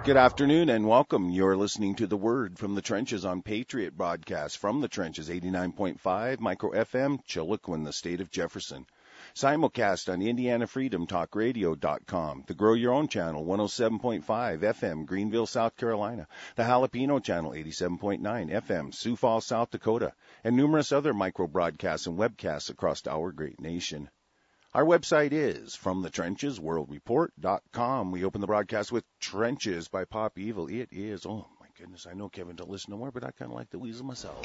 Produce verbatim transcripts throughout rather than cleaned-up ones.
Good afternoon and welcome. You're listening to The Word from the Trenches on Patriot Broadcast from the Trenches, eighty-nine point five Micro F M, Chiloquin, the state of Jefferson. Simulcast on Indiana Freedom Talk Radio dot com, the Grow Your Own channel, one oh seven point five F M, Greenville, South Carolina, the Jalapeno channel, eighty-seven point nine F M, Sioux Falls, South Dakota, and numerous other micro broadcasts and webcasts across our great nation. Our website is from the trenches world report dot com. We open the broadcast with Trenches by Pop Evil. It is, oh my goodness, I know Kevin don't listen no more, but I kind of like the weasel myself.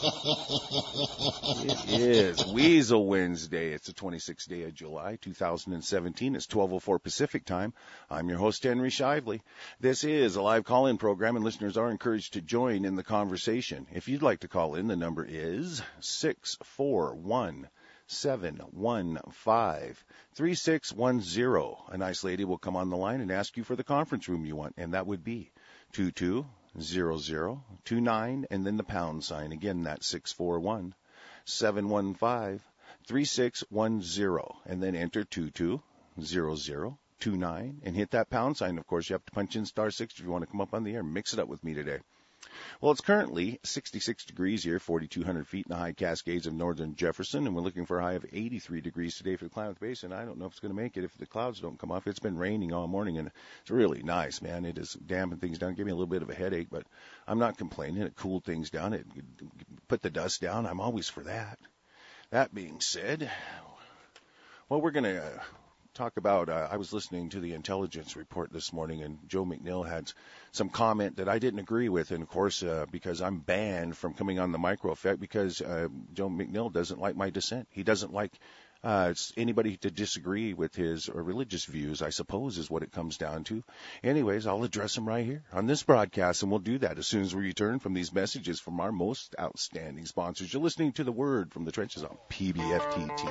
It is Weasel Wednesday. It's the twenty-sixth day of July, two thousand seventeen. It's twelve oh four Pacific time. I'm your host, Henry Shively. This is a live call-in program, and listeners are encouraged to join in the conversation. If you'd like to call in, the number is six four one seven one five three six one zero. A nice lady will come on the line and ask you for the conference room you want, and that would be two two zero zero two nine and then the pound sign. Again, that's six four one seven one five three six one zero, and then enter two two zero zero two nine and hit that pound sign. Of course, you have to punch in star six if you want to come up on the air and mix it up with me today. Well, it's currently sixty-six degrees here, forty-two hundred feet in the high Cascades of northern Jefferson, and we're looking for a high of eighty-three degrees today for the Klamath Basin. I don't know if it's going to make it if the clouds don't come off. It's been raining all morning, and it's really nice, man. It has dampened things down, gave me a little bit of a headache, but I'm not complaining. It cooled things down. It put the dust down. I'm always for that. That being said, well, we're going to uh, talk about, uh, I was listening to the intelligence report this morning, and Joe McNeil had some comment that I didn't agree with, and of course, uh, because I'm banned from coming on the Micro Effect because uh, Joe McNeil doesn't like my dissent. He doesn't like uh, anybody to disagree with his or religious views, I suppose, is what it comes down to. Anyways, I'll address him right here on this broadcast, and we'll do that as soon as we return from these messages from our most outstanding sponsors. You're listening to The Word from the Trenches on P B F T T.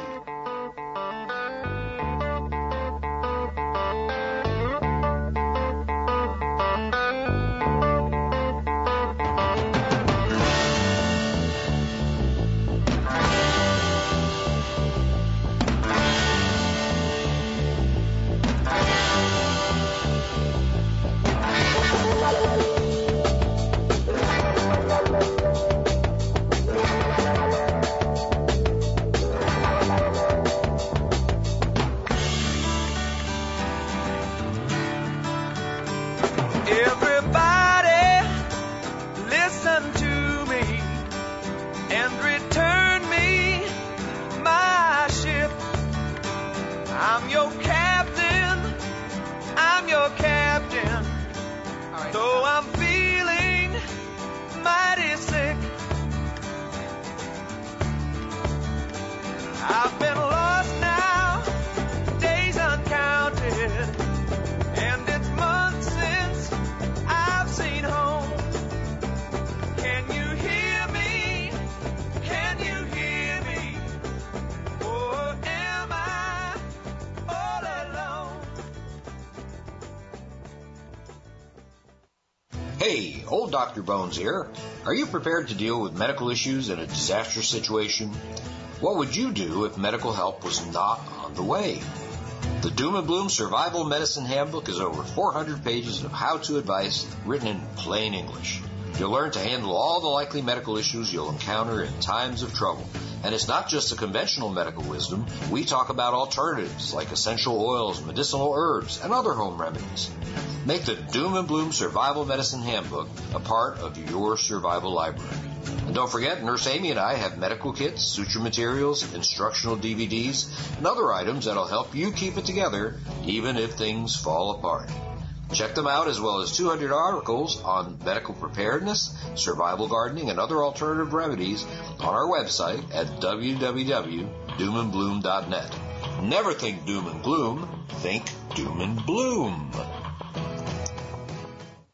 Hey, old Doctor Bones here. Are you prepared to deal with medical issues in a disastrous situation? What would you do if medical help was not on the way? The Doom and Bloom Survival Medicine Handbook is over four hundred pages of how-to advice written in plain English. You'll learn to handle all the likely medical issues you'll encounter in times of trouble. And it's not just the conventional medical wisdom. We talk about alternatives like essential oils, medicinal herbs, and other home remedies. Make the Doom and Bloom Survival Medicine Handbook a part of your survival library. And don't forget, Nurse Amy and I have medical kits, suture materials, instructional D V Ds, and other items that'll help you keep it together even if things fall apart. Check them out, as well as two hundred articles on medical preparedness, survival gardening, and other alternative remedies on our website at w w w dot doom and bloom dot net. Never think doom and gloom, think doom and bloom.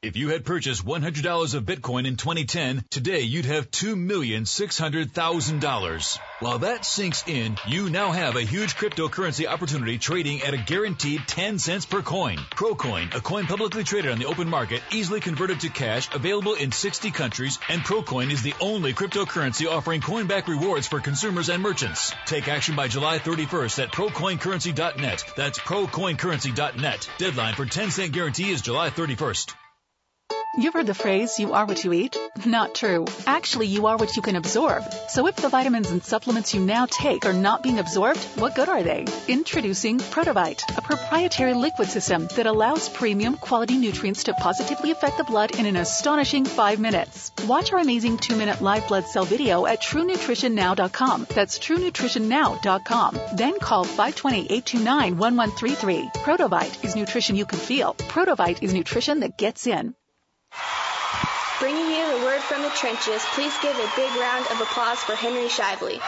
If you had purchased one hundred dollars of Bitcoin in twenty ten, today you'd have two million six hundred thousand dollars. While that sinks in, you now have a huge cryptocurrency opportunity trading at a guaranteed ten cents per coin. Procoin, a coin publicly traded on the open market, easily converted to cash, available in sixty countries, and Procoin is the only cryptocurrency offering coin-back rewards for consumers and merchants. Take action by July thirty-first at procoin currency dot net. That's procoin currency dot net. Deadline for ten cent guarantee is July thirty-first. You've heard the phrase, you are what you eat? Not true. Actually, you are what you can absorb. So if the vitamins and supplements you now take are not being absorbed, what good are they? Introducing Protovite, a proprietary liquid system that allows premium quality nutrients to positively affect the blood in an astonishing five minutes. Watch our amazing two-minute live blood cell video at true nutrition now dot com. That's true nutrition now dot com. Then call five two zero, eight two nine, one one three three. Protovite is nutrition you can feel. Protovite is nutrition that gets in. Bringing you the word from the trenches, please give a big round of applause for Henry Shively.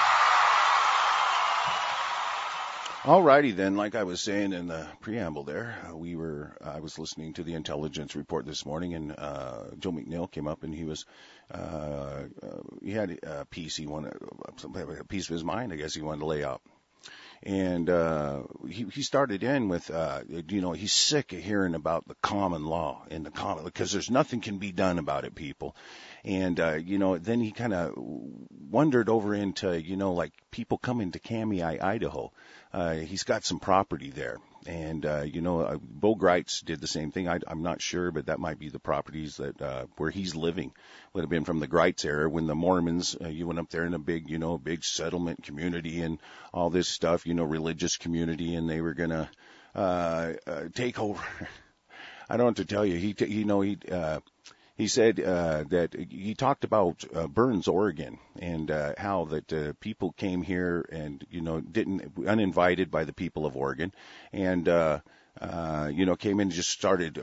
Alrighty then, like I was saying in the preamble there, uh, we were, I was listening to the intelligence report this morning, and uh, Joe McNeil came up and he was, uh, uh, he had a piece he wanted, a piece of his mind, I guess he wanted to lay out. And uh, he, he started in with, uh, you know, he's sick of hearing about the common law in the common, because there's nothing can be done about it, people. And, uh, you know, then he kind of wandered over into, you know, like people coming to Kamiah, Idaho. Uh, he's got some property there. And, uh, you know, uh, Bo Greitz did the same thing. I, I'm not sure, but that might be the properties that, uh, where he's living would have been from the Greitz era when the Mormons, uh, you went up there in a big, you know, big settlement community and all this stuff, you know, religious community, and they were going to, uh, uh, take over. I don't have to tell you, he, t- you know, he, uh, He said uh, that he talked about uh, Burns, Oregon, and uh, how that uh, people came here and, you know, didn't uninvited by the people of Oregon, and uh, uh, you know, came in and just started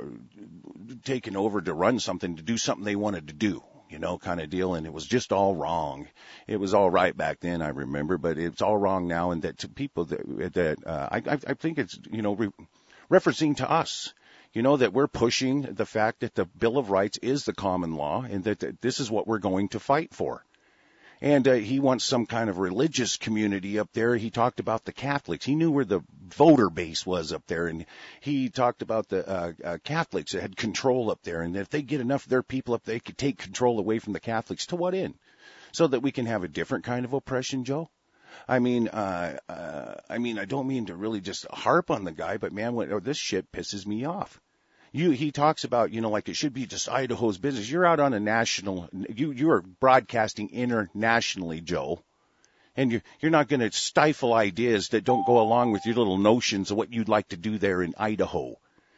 taking over to run something, to do something they wanted to do, you know, kind of deal, and it was just all wrong. It was all right back then, I remember, but it's all wrong now, and that to people that that uh, I I think it's, you know, re- referencing to us. You know, that we're pushing the fact that the Bill of Rights is the common law, and that, that this is what we're going to fight for. And uh, he wants some kind of religious community up there. He talked about the Catholics. He knew where the voter base was up there, and he talked about the uh, uh, Catholics that had control up there, and that if they get enough of their people up, they could take control away from the Catholics. To what end? So that we can have a different kind of oppression, Joe? I mean, uh, uh, I mean, I don't mean to really just harp on the guy, but man, what, oh, this shit pisses me off. You, he talks about, you know, like it should be just Idaho's business. You're out on a national, you, you are broadcasting internationally, Joe. And you're, you're not going to stifle ideas that don't go along with your little notions of what you'd like to do there in Idaho.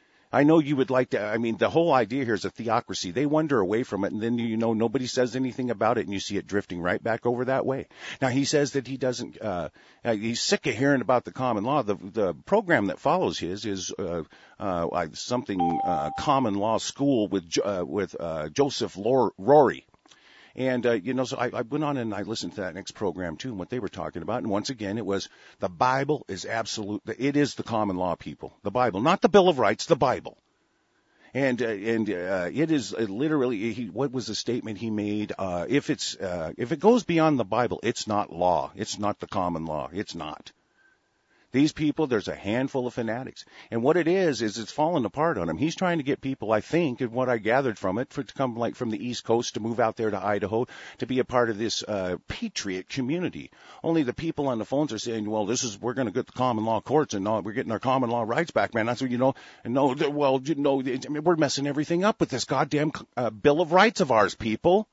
I know you would like to, I mean, the whole idea here is a theocracy. They wander away from it, and then, you know, nobody says anything about it, and you see it drifting right back over that way. Now, he says that he doesn't, uh, he's sick of hearing about the common law. The, the program that follows his is, uh, uh, something, uh, common law school with, uh, with, uh, Joseph Lor- Rory. And, uh, you know, so I, I went on and I listened to that next program, too, and what they were talking about. And once again, it was the Bible is absolute. It is the common law, people. The Bible, not the Bill of Rights, the Bible. And, uh, and, uh, it is uh, literally, he, what was the statement he made? Uh, if it's, uh, if it goes beyond the Bible, it's not law. It's not the common law. It's not. These people, there's a handful of fanatics. And what it is, is it's falling apart on him. He's trying to get people, I think, and what I gathered from it, for to come like from the East Coast to move out there to Idaho to be a part of this uh, patriot community. Only the people on the phones are saying, well, this is, we're going to get the common law courts and uh, we're getting our common law rights back, man. That's what, you know, and no, well, you know, I mean, we're messing everything up with this goddamn uh, Bill of Rights of ours, people.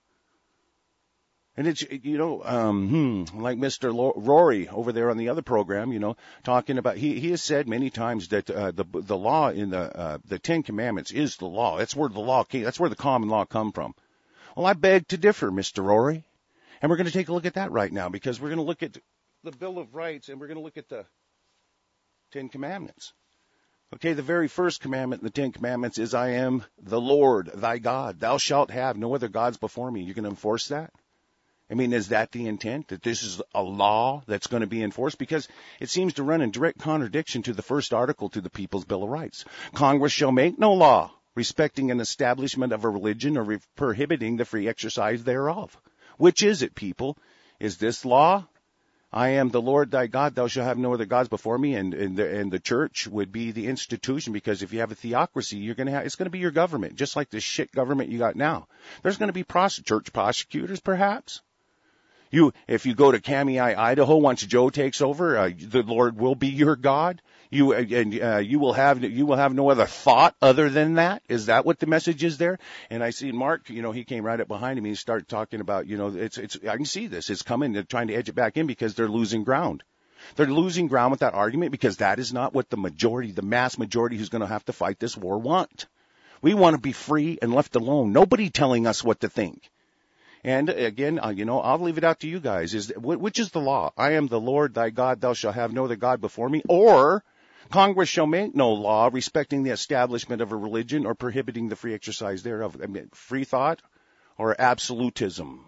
And it's, you know, um, hmm, like Mister Rory over there on the other program, you know, talking about, he, he has said many times that, uh, the, the law in the, uh, the Ten Commandments is the law. That's where the law came, that's where the common law come from. Well, I beg to differ, Mister Rory. And we're going to take a look at that right now, because we're going to look at the Bill of Rights and we're going to look at the Ten Commandments. Okay, the very first commandment in the Ten Commandments is, I am the Lord, thy God. Thou shalt have no other gods before me. You're going to enforce that? I mean, is that the intent, that this is a law that's going to be enforced? Because it seems to run in direct contradiction to the first article to the People's Bill of Rights. Congress shall make no law respecting an establishment of a religion or re- prohibiting the free exercise thereof. Which is it, people? Is this law? I am the Lord thy God, thou shalt have no other gods before me, and, and, the, and the church would be the institution, because if you have a theocracy, you're going to have, it's going to be your government, just like the shit government you got now. There's going to be pros- church prosecutors, perhaps. You, if you go to Kamiah, Idaho, once Joe takes over, uh, the Lord will be your God. You and uh, you will have you will have no other thought other than that. Is that what the message is there? And I see Mark, you know, he came right up behind me and started talking about, you know, it's it's. I can see this. It's coming. They're trying to edge it back in because they're losing ground. They're losing ground with that argument because that is not what the majority, the mass majority who's going to have to fight this war want. We want to be free and left alone. Nobody telling us what to think. And again, uh, you know, I'll leave it out to you guys. Is which is the law? I am the Lord thy God, thou shalt have no other God before me. Or Congress shall make no law respecting the establishment of a religion or prohibiting the free exercise thereof. I mean, free thought or absolutism.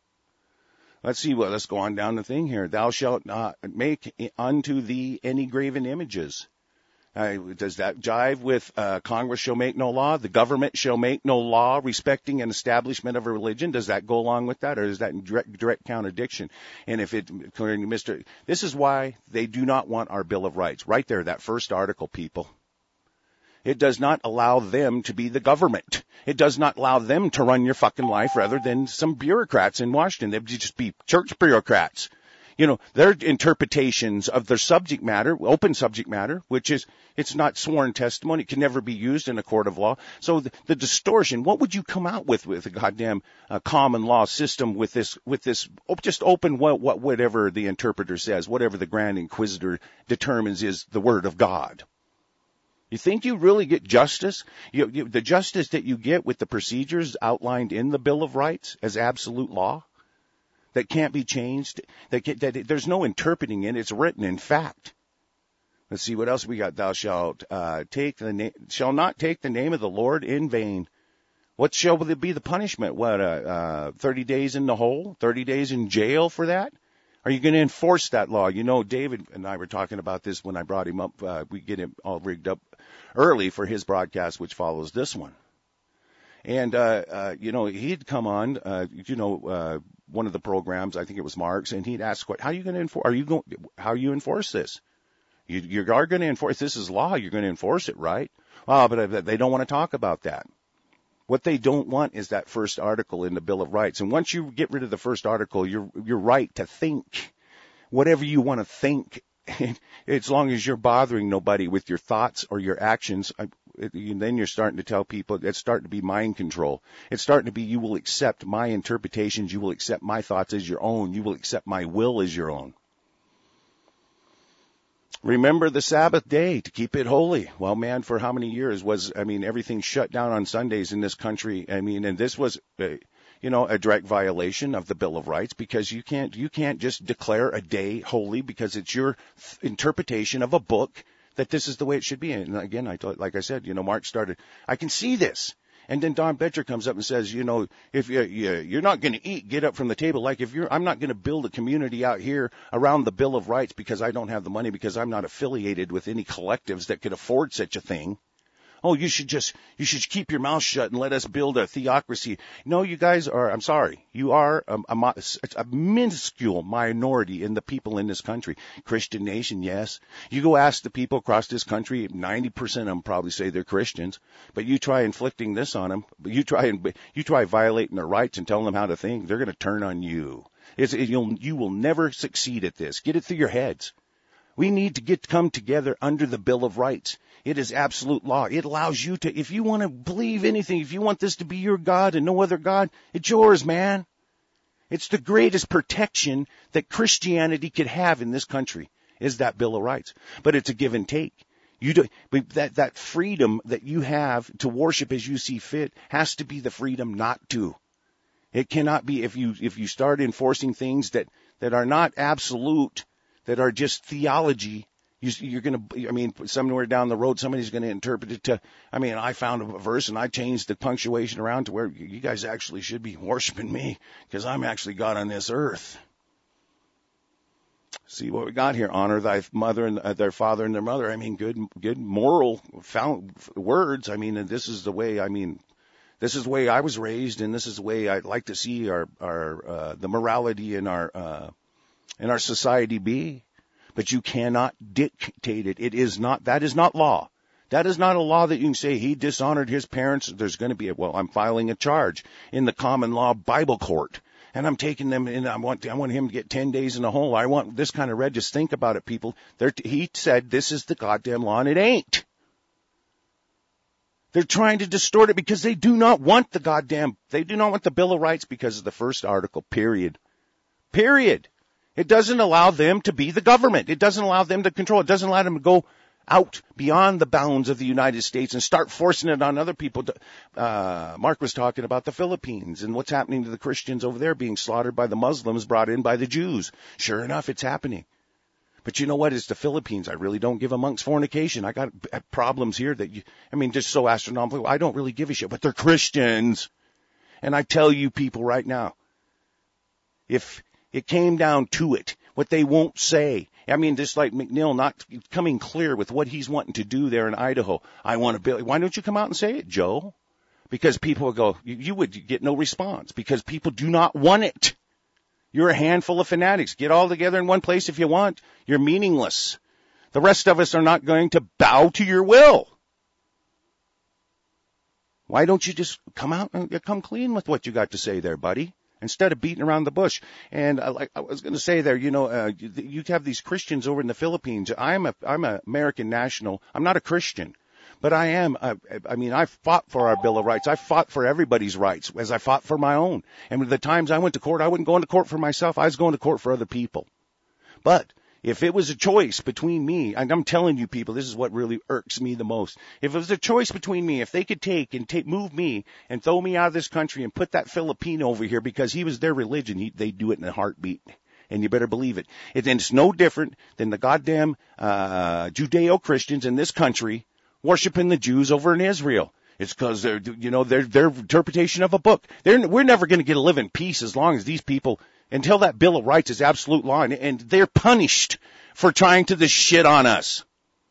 Let's see what. Let's go on down the thing here. Thou shalt not make unto thee any graven images. Uh, does that jive with uh, Congress shall make no law? The government shall make no law respecting an establishment of a religion? Does that go along with that, or is that in direct, direct contradiction? And if it, according to Mister This is why they do not want our Bill of Rights. Right there, that first article, people. It does not allow them to be the government. It does not allow them to run your fucking life rather than some bureaucrats in Washington. They'd just be church bureaucrats. You know, their interpretations of their subject matter, open subject matter, which is, it's not sworn testimony. It can never be used in a court of law. So the, the distortion, what would you come out with with a goddamn uh, common law system with this, with this, oh, just open what, what, whatever the interpreter says, whatever the Grand Inquisitor determines is the word of God. You think you really get justice? You, you, the justice that you get with the procedures outlined in the Bill of Rights as absolute law? That can't be changed, that, can, that there's no interpreting it, it's written in fact. Let's see what else we got. Thou shalt uh, take the na- shall not take the name of the Lord in vain. What shall be the punishment? What, uh, uh, thirty days in the hole? thirty days in jail for that? Are you going to enforce that law? You know, David and I were talking about this when I brought him up. Uh, we get him all rigged up early for his broadcast, which follows this one. And, uh, uh, you know, he'd come on, uh, you know, uh, one of the programs, I think it was Mark's, and he'd ask, "What? How are you going to enforce? Are you going? How you enforce this? You, you are going to enforce this is law. You're going to enforce it, right? Oh, but they don't want to talk about that. What they don't want is that first article in the Bill of Rights. And once you get rid of the first article, you're you're right to think whatever you want to think, as long as you're bothering nobody with your thoughts or your actions. I, then you're starting to tell people, it's starting to be mind control. It's starting to be, you will accept my interpretations, you will accept my thoughts as your own, you will accept my will as your own. Remember the Sabbath day to keep it holy. Well, man, for how many years was, I mean, everything shut down on Sundays in this country. I mean, and this was, uh, you know, a direct violation of the Bill of Rights, because you can't, you can't just declare a day holy because it's your th- interpretation of a book that this is the way it should be. And again, I thought, like I said, you know, Mark started, I can see this. And then Don Betcher comes up and says, you know, if you, you, you're not going to eat, get up from the table. Like if you're, I'm not going to build a community out here around the Bill of Rights because I don't have the money, because I'm not affiliated with any collectives that could afford such a thing. Oh, you should just, you should keep your mouth shut and let us build a theocracy. No, you guys are, I'm sorry, you are a, a, a minuscule minority in the people in this country. Christian nation, yes. You go ask the people across this country, ninety percent of them probably say they're Christians, but you try inflicting this on them, you try and, you try violating their rights and telling them how to think, they're going to turn on you. It's, it, you'll, you will never succeed at this. Get it through your heads. We need to get come together under the Bill of Rights. It is absolute law. It allows you to, if you want to believe anything, if you want this to be your God and no other God, it's yours, man. It's the greatest protection that Christianity could have in this country, is that Bill of Rights. But it's a give and take. You do, but that, that freedom that you have to worship as you see fit has to be the freedom not to. It cannot be, if you, if you start enforcing things that, that are not absolute, that are just theology, you, you're going to, I mean, somewhere down the road, somebody's going to interpret it to, I mean, I found a verse and I changed the punctuation around to where you guys actually should be worshiping me because I'm actually God on this earth. See what we got here. Honor thy mother and uh, their father and their mother. I mean, good, good moral found words. I mean, and this is the way, I mean, this is the way I was raised, and this is the way I'd like to see our, our, uh, the morality in our, uh, in our society be. But you cannot dictate it. It is not, that is not law. That is not a law that you can say he dishonored his parents. There's going to be a, well, I'm filing a charge in the common law Bible court. And I'm taking them in. I want, I want him to get ten days in the hole. I want this kind of red. Just think about it, people. They're, he said this is the goddamn law, and it ain't. They're trying to distort it because they do not want the goddamn, they do not want the Bill of Rights because of the first article, period. Period. It doesn't allow them to be the government. It doesn't allow them to control. It doesn't allow them to go out beyond the bounds of the United States and start forcing it on other people. To, uh, Mark was talking about the Philippines and what's happening to the Christians over there being slaughtered by the Muslims brought in by the Jews. Sure enough, it's happening. But you know what? It's the Philippines. I really don't give amongst fornication. I got problems here that you, I mean, just so astronomical. I don't really give a shit, but they're Christians. And I tell you people right now, if it came down to it, what they won't say, I mean, just like McNeil not coming clear with what he's wanting to do there in Idaho. I want to build. Why don't you come out and say it, Joe? Because people will go, you, you would get no response because people do not want it. You're a handful of fanatics. Get all together in one place if you want. You're meaningless. The rest of us are not going to bow to your will. Why don't you just come out and come clean with what you got to say there, buddy? Instead of beating around the bush. And uh, like I was going to say there, you know, uh, you, you have these Christians over in the Philippines. I'm a, I'm a American national. I'm not a Christian, but I am. Uh, I mean, I fought for our Bill of Rights. I fought for everybody's rights as I fought for my own. And the times I went to court, I wasn't going to court for myself. I was going to court for other people. But if it was a choice between me, and I'm telling you people, this is what really irks me the most. If it was a choice between me, if they could take and take, move me and throw me out of this country and put that Filipino over here because he was their religion, he, they'd do it in a heartbeat. And you better believe it. it and it's no different than the goddamn uh Judeo-Christians in this country worshiping the Jews over in Israel. It's because they're, you know, their their interpretation of a book. They're, we're never going to get to live in peace as long as these people, until that Bill of Rights is absolute law, and, and they're punished for trying to this shit on us.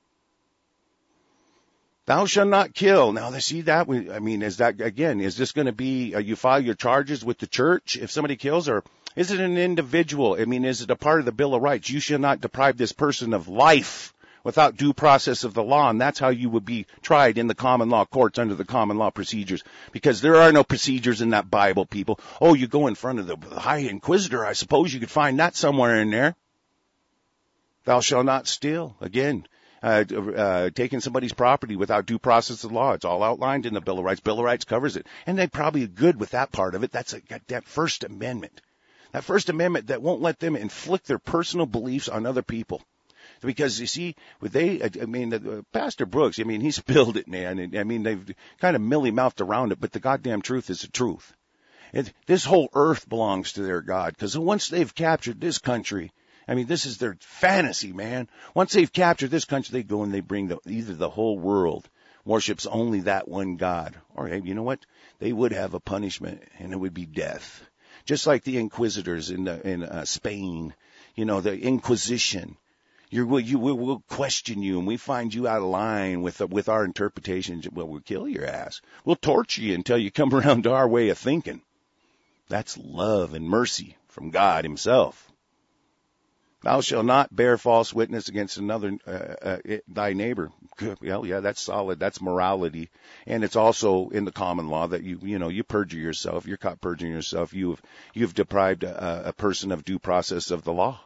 Thou shalt not kill. Now, see that? I mean, is that, again, is this going to be, uh, you file your charges with the church if somebody kills, or is it an individual? I mean, is it a part of the Bill of Rights? You shall not deprive this person of life without due process of the law, and that's how you would be tried in the common law courts under the common law procedures, because there are no procedures in that Bible, people. Oh, you go in front of the High Inquisitor. I suppose you could find that somewhere in there. Thou shalt not steal. Again, uh, uh, taking somebody's property without due process of law. It's all outlined in the Bill of Rights. Bill of Rights covers it. And they're probably good with that part of it. That's a, that First Amendment. That First Amendment that won't let them inflict their personal beliefs on other people. Because, you see, with they, I mean, uh, Pastor Brooks, I mean, he spilled it, man. And, I mean, they've kind of milly-mouthed around it, but the goddamn truth is the truth. It, this whole earth belongs to their God, because once they've captured this country, I mean, this is their fantasy, man. Once they've captured this country, they go and they bring the, either the whole world worships only that one God. Or, hey, you know what? They would have a punishment, and it would be death. Just like the Inquisitors in, the, in uh, Spain, you know, the Inquisition. You're, you, we'll, we'll question you, and we find you out of line with with our interpretations. Well, we'll kill your ass. We'll torture you until you come around to our way of thinking. That's love and mercy from God himself. Thou shalt not bear false witness against another, uh, uh, thy neighbor. Well, yeah, that's solid. That's morality. And it's also in the common law that you, you know, you perjure yourself. You're caught perjuring yourself. You have, you've deprived a, a person of due process of the law.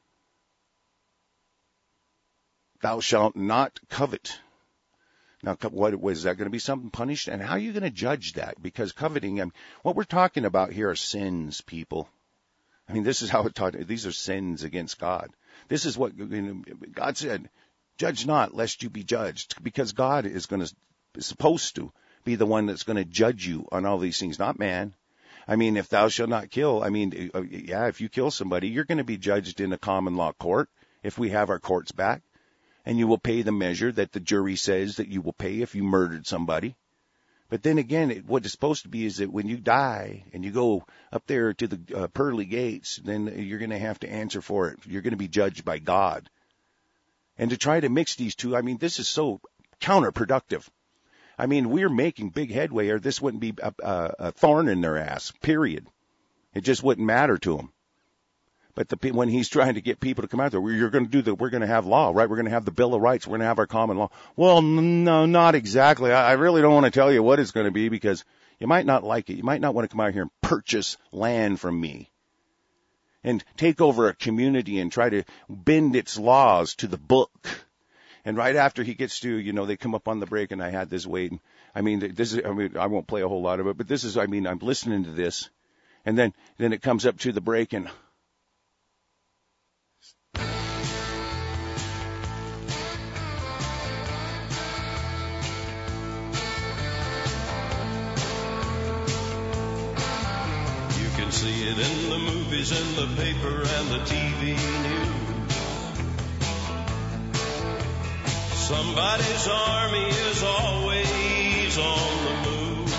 Thou shalt not covet. Now, what was that going to be something punished? And how are you going to judge that? Because coveting, I mean, what we're talking about here are sins, people. I mean, this is how it taught. These are sins against God. This is what, you know, God said, judge not lest you be judged, because God is going to, is supposed to be the one that's going to judge you on all these things, not man. I mean, if thou shalt not kill, I mean, yeah, if you kill somebody, you're going to be judged in a common law court if we have our courts back. And you will pay the measure that the jury says that you will pay if you murdered somebody. But then again, it, what it's supposed to be is that when you die and you go up there to the uh, pearly gates, then you're going to have to answer for it. You're going to be judged by God. And to try to mix these two, I mean, this is so counterproductive. I mean, we're making big headway, or this wouldn't be a, a, a thorn in their ass, period. It just wouldn't matter to them. But the, when he's trying to get people to come out there, you're going to do the, we're going to have law, right? We're going to have the Bill of Rights. We're going to have our common law. Well, no, not exactly. I, I really don't want to tell you what it's going to be because you might not like it. You might not want to come out here and purchase land from me and take over a community and try to bend its laws to the book. And right after he gets to, you know, they come up on the break and I had this waiting. I mean, this is, I mean, I won't play a whole lot of it, but this is, I mean, I'm listening to this and then, then it comes up to the break and see it in the movies, in the paper, and the T V news. Somebody's army is always on the move.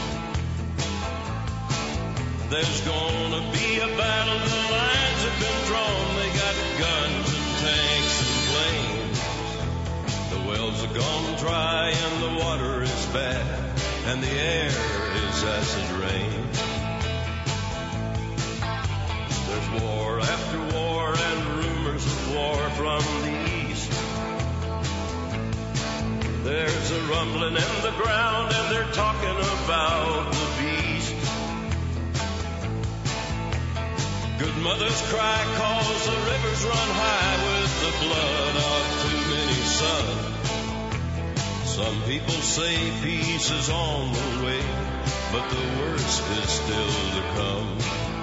There's gonna be a battle, the lines have been drawn. They got guns and tanks and planes. The wells are gone dry and the water is bad, and the air is acid rain. There's war after war and rumors of war from the east. There's a rumbling in the ground and they're talking about the beast. Good mothers cry cause the rivers run high with the blood of too many sons. Some people say peace is on the way, but the worst is still to come.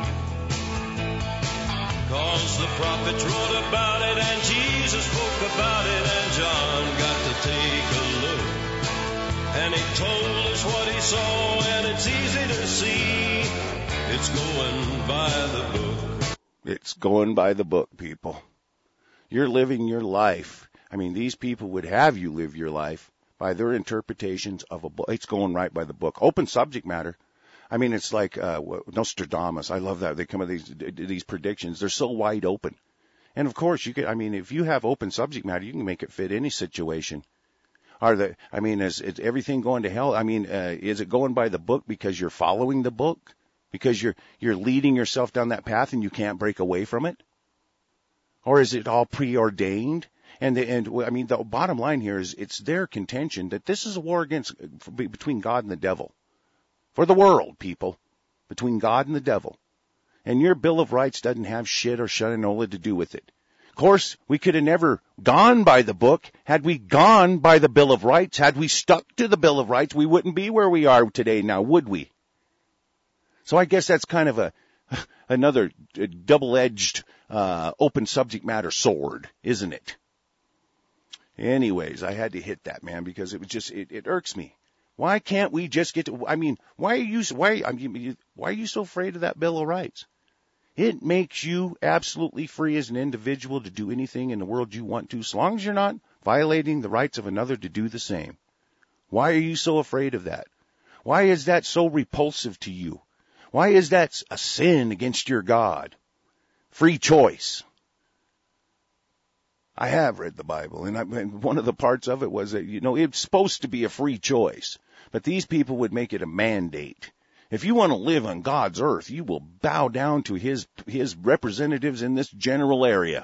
Cause the prophets wrote about it and Jesus spoke about it and John got to take a look. And he told us what he saw and it's easy to see. It's going by the book. It's going by the book, people. You're living your life. I mean, these people would have you live your life by their interpretations of a book. It's going right by the book. Open subject matter. I mean, it's like uh, Nostradamus. I love that. They come with these these predictions. They're so wide open. And, of course, you can. I mean, if you have open subject matter, you can make it fit any situation. Are the? I mean, is, is everything going to hell? I mean, uh, is it going by the book because you're following the book? Because you're you're leading yourself down that path and you can't break away from it? Or is it all preordained? And, the, and I mean, the bottom line here is it's their contention that this is a war against between God and the devil. For the world, people, between God and the devil. And your Bill of Rights doesn't have shit or shinola to do with it. Of course, we could have never gone by the book. Had we gone by the Bill of Rights, had we stuck to the Bill of Rights, we wouldn't be where we are today now, would we? So I guess that's kind of a another double-edged uh, open subject matter sword, isn't it? Anyways, I had to hit that, man, because it was just, it, it irks me. Why can't we just get to, I mean, why are you, why, I mean, why are you so afraid of that Bill of Rights? It makes you absolutely free as an individual to do anything in the world you want to, as long as you're not violating the rights of another to do the same. Why are you so afraid of that? Why is that so repulsive to you? Why is that a sin against your God? Free choice. I have read the Bible, and, I, and one of the parts of it was that, you know, it's supposed to be a free choice. But these people would make it a mandate. If you want to live on God's earth, you will bow down to his his representatives in this general area.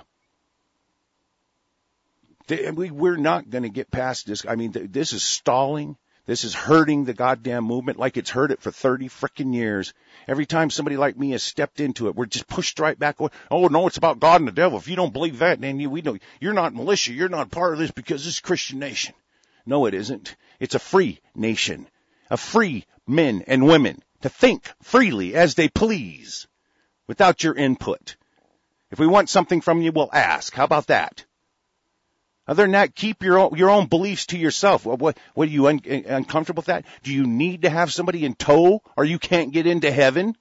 They, we, we're not going to get past this. I mean, this is stalling. This is hurting the goddamn movement like it's hurt it for thirty frickin' years. Every time somebody like me has stepped into it, we're just pushed right back. Oh, no, it's about God and the devil. If you don't believe that, then you, we know you're not militia. You're not part of this because this is a Christian nation. No, it isn't. It's a free nation, a free men and women to think freely as they please without your input. If we want something from you, we'll ask. How about that? Other than that, keep your own, your own beliefs to yourself. What, what, what are you un, uncomfortable with that? Do you need to have somebody in tow or you can't get into heaven?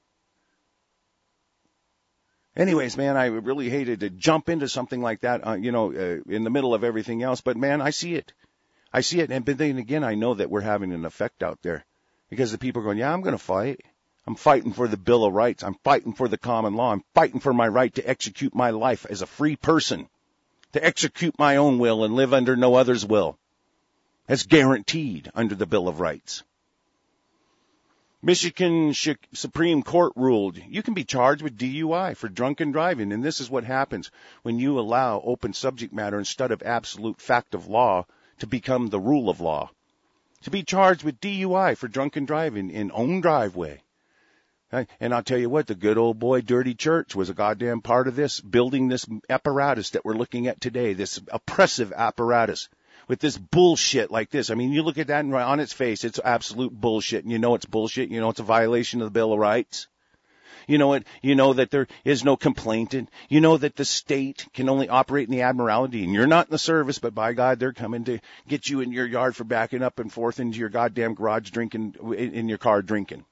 Anyways, man, I really hated to jump into something like that, uh, you know, uh, in the middle of everything else. But, man, I see it. I see it. And but then again, I know that we're having an effect out there. Because the people are going, yeah, I'm going to fight. I'm fighting for the Bill of Rights. I'm fighting for the common law. I'm fighting for my right to execute my life as a free person, to execute my own will and live under no other's will. That's guaranteed under the Bill of Rights. Michigan Supreme Court ruled you can be charged with D U I for drunken driving, and this is what happens when you allow open subject matter instead of absolute fact of law to become the rule of law. To be charged with D U I for drunken driving in own driveway. And I'll tell you what, the good old boy Dirty Church was a goddamn part of this, building this apparatus that we're looking at today, this oppressive apparatus with this bullshit like this. I mean, you look at that and right on its face, it's absolute bullshit. And you know it's bullshit. You know it's a violation of the Bill of Rights. You know it. You know that there is no complainant. You know that the state can only operate in the admiralty, and you're not in the service, but by God, they're coming to get you in your yard for backing up and forth into your goddamn garage drinking, in your car drinking.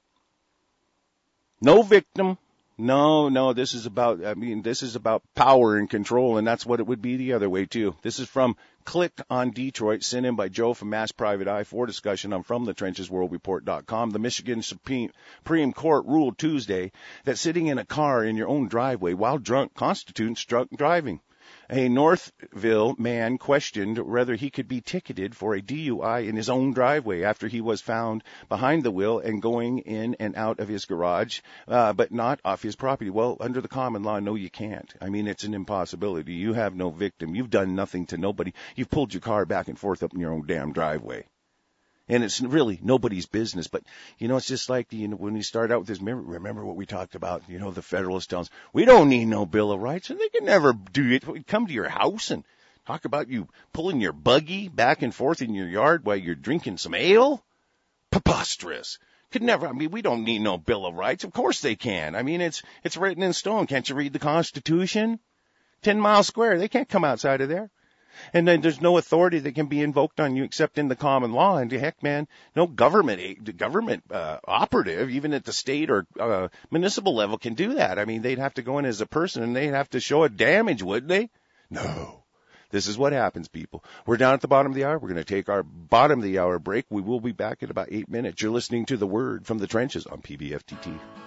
No victim. No, no, this is about, I mean, this is about power and control, and that's what it would be the other way, too. This is from Click on Detroit, sent in by Joe from Mass Private Eye for discussion. I'm from the trenches world report dot com. The Michigan Supreme Court ruled Tuesday that sitting in a car in your own driveway while drunk constitutes drunk driving. A Northville man questioned whether he could be ticketed for a D U I in his own driveway after he was found behind the wheel and going in and out of his garage, uh, but not off his property. Well, under the common law, no, you can't. I mean, it's an impossibility. You have no victim. You've done nothing to nobody. You've pulled your car back and forth up in your own damn driveway. And it's really nobody's business. But, you know, it's just like, you know, when we start out with this, remember, remember what we talked about, you know, the Federalists telling us, we don't need no Bill of Rights. And they can never do it. Come to your house and talk about you pulling your buggy back and forth in your yard while you're drinking some ale? Preposterous. Could never, I mean, we don't need no Bill of Rights. Of course they can. I mean, it's it's written in stone. Can't you read the Constitution? Ten miles square. They can't come outside of there. And then there's no authority that can be invoked on you except in the common law. And heck, man, no government government uh, operative, even at the state or uh, municipal level, can do that. I mean, they'd have to go in as a person and they'd have to show a damage, wouldn't they? No. This is what happens, people. We're down at the bottom of the hour. We're going to take our bottom of the hour break. We will be back in about eight minutes. You're listening to The Word from the Trenches on P B F T T.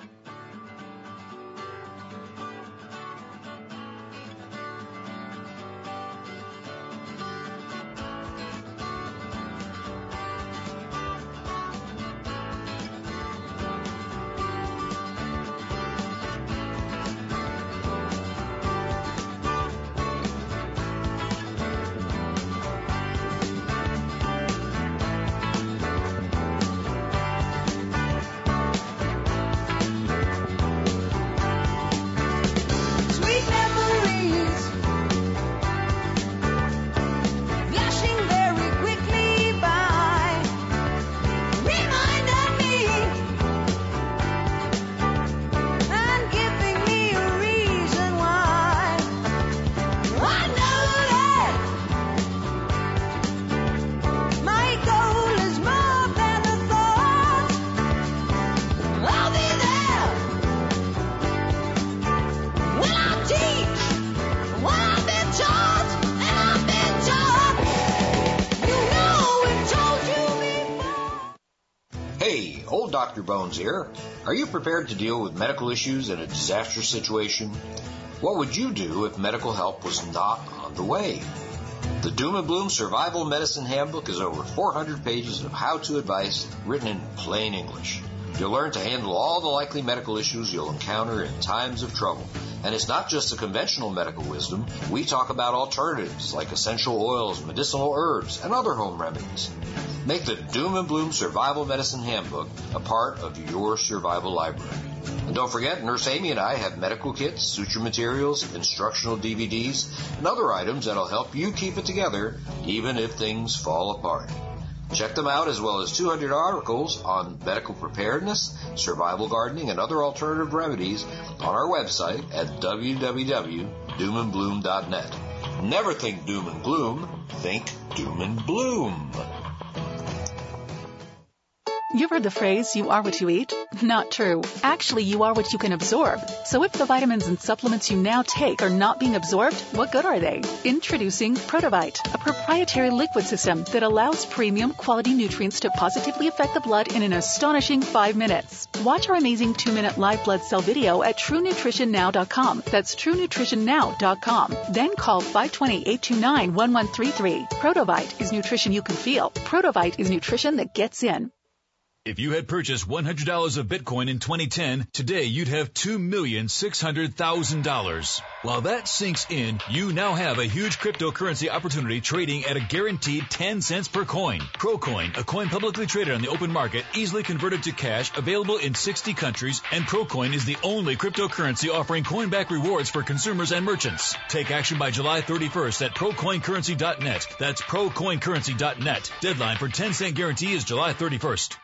Doctor Bones here. Are you prepared to deal with medical issues in a disastrous situation? What would you do if medical help was not on the way? The Doom and Bloom Survival Medicine Handbook is over four hundred pages of how-to advice written in plain English. You'll learn to handle all the likely medical issues you'll encounter in times of trouble. And it's not just the conventional medical wisdom. We talk about alternatives like essential oils, medicinal herbs, and other home remedies. Make the Doom and Bloom Survival Medicine Handbook a part of your survival library. And don't forget, Nurse Amy and I have medical kits, suture materials, instructional D V Ds, and other items that'll help you keep it together even if things fall apart. Check them out, as well as two hundred articles on medical preparedness, survival gardening, and other alternative remedies on our website at w w w dot doom and bloom dot net. Never think doom and gloom, think doom and bloom. You've heard the phrase, you are what you eat? Not true. Actually, you are what you can absorb. So if the vitamins and supplements you now take are not being absorbed, what good are they? Introducing Protovite, a proprietary liquid system that allows premium quality nutrients to positively affect the blood in an astonishing five minutes. Watch our amazing two-minute live blood cell video at true nutrition now dot com. That's true nutrition now dot com. Then call five two zero, eight two nine, one one three three. Protovite is nutrition you can feel. Protovite is nutrition that gets in. If you had purchased one hundred dollars of Bitcoin in twenty ten, today you'd have two million six hundred thousand dollars. While that sinks in, you now have a huge cryptocurrency opportunity trading at a guaranteed ten cents per coin. Procoin, a coin publicly traded on the open market, easily converted to cash, available in sixty countries, and Procoin is the only cryptocurrency offering coin-back rewards for consumers and merchants. Take action by July thirty-first at procoin currency dot net. That's procoin currency dot net. Deadline for ten cent guarantee is July thirty-first.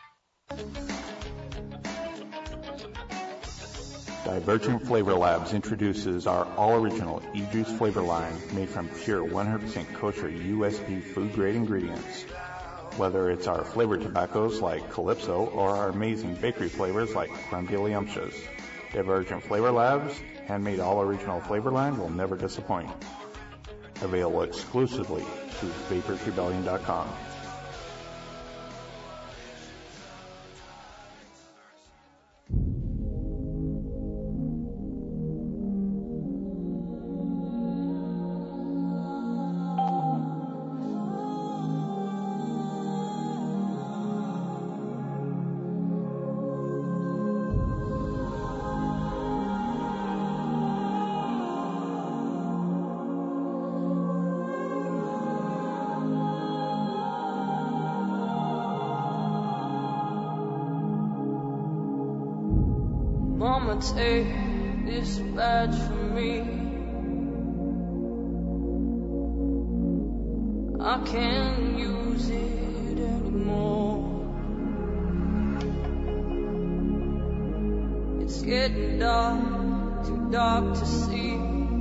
Divergent Flavor Labs introduces our all-original e-juice flavor line made from pure one hundred percent kosher U S P food-grade ingredients. Whether it's our flavored tobaccos like Calypso or our amazing bakery flavors like Crumdiddlyumptious, Divergent Flavor Labs' handmade all-original flavor line will never disappoint. Available exclusively through vapors rebellion dot com. Mama, take this badge from me. I can't use it anymore. It's getting dark, too dark to see.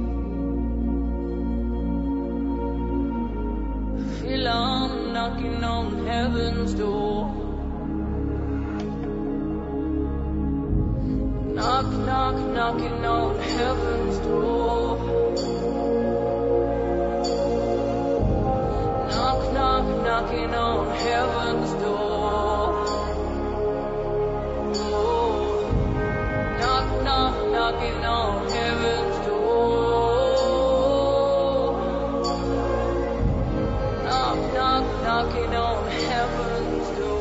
I feel I'm knocking on heaven's door. Knock, knock, knocking on heaven's door. Knock, knock, knocking on heaven's door. Oh. Knock, knock, knocking on heaven's door. Knock, knock, knocking on heaven's door.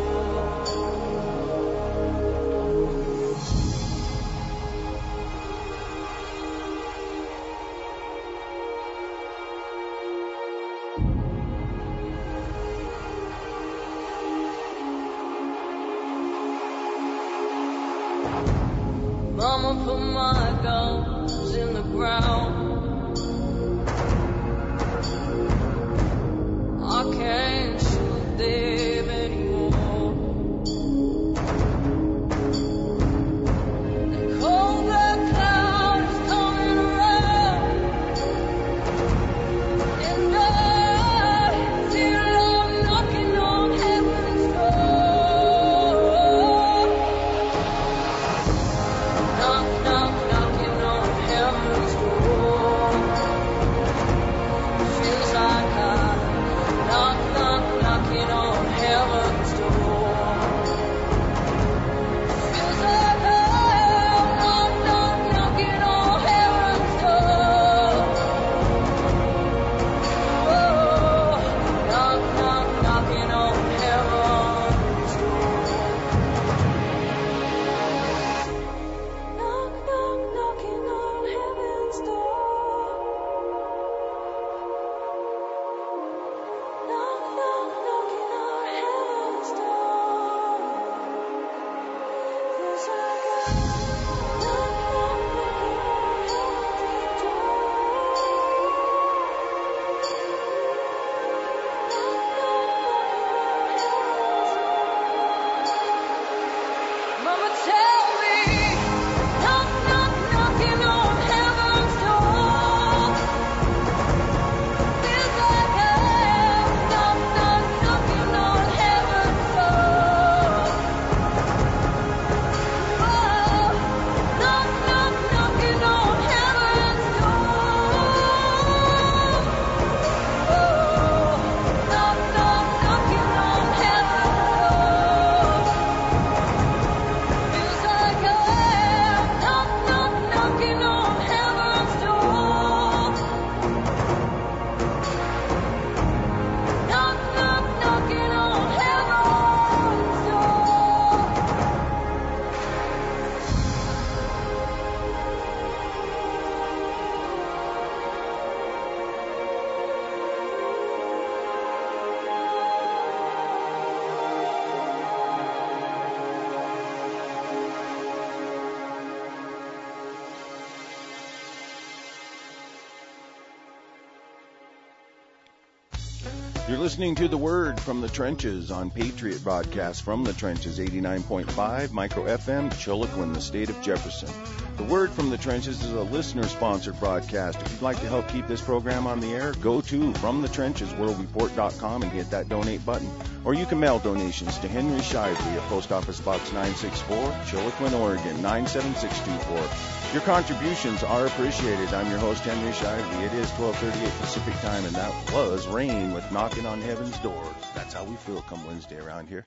Mama put my guns in the ground. I can't shoot them anymore. They call that cloud is coming around, and I feel I'm knocking on heaven's door. Knock, knock, knocking on heaven's door. Feels like I knock, knock, knocking on heaven's door. Feels like I knock, knock, knocking on heaven's door. Oh, knock, knock, knocking on heaven's door. Knock, knock, knocking on heaven's door. Knock, knock, knocking on heaven's door. Feels like I knock, knock, knocking on heaven's door. Mama, tell me, knock, knock, knocking on heaven's door. Feels like I am knock, knock, knocking on heaven's door. You're listening to The Word from the Trenches on Patriot Broadcast from the Trenches, eighty-nine point five, Micro F M, Chiloquin, the state of Jefferson. The Word from the Trenches is a listener-sponsored broadcast. If you'd like to help keep this program on the air, go to from the trenches world report dot com and hit that donate button. Or you can mail donations to Henry Shively at Post Office Box nine sixty-four, Chiloquin, Oregon, nine seven six two four. Your contributions are appreciated. I'm your host, Henry Shively. It is twelve thirty-eight Pacific Time, and that was Rain with Knocking on Heaven's Doors. That's how we feel come Wednesday around here.